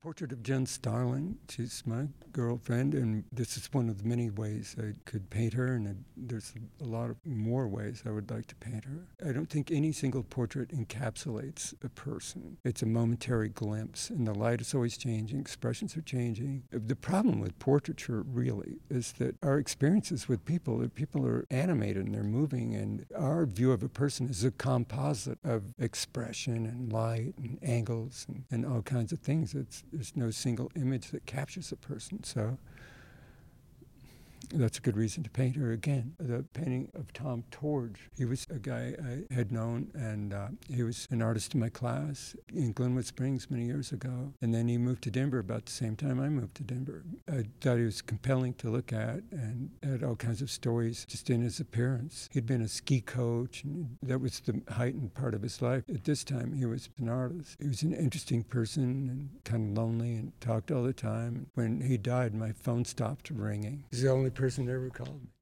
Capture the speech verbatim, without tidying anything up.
Portrait of Jen Starling. She's my girlfriend, and this is one of the many ways I could paint her, and there's a lot of more ways I would like to paint her. I don't think any single portrait encapsulates a person. It's a momentary glimpse, and the light is always changing, expressions are changing. The problem with portraiture, really, is that our experiences with people, that people are animated and they're moving, and our view of a person is a composite of expression and light and angles and, and all kinds of things. It's, there's no single image that captures a person. So that's a good reason to paint her again. The painting of Tom Torge. He was a guy I had known, and uh, he was an artist in my class in Glenwood Springs many years ago. And then he moved to Denver about the same time I moved to Denver. I thought he was compelling to look at and had all kinds of stories just in his appearance. He'd been a ski coach, and that was the heightened part of his life. At this time, he was an artist. He was an interesting person and kind of lonely and talked all the time. When he died, my phone stopped ringing. He's the only person that ever called me.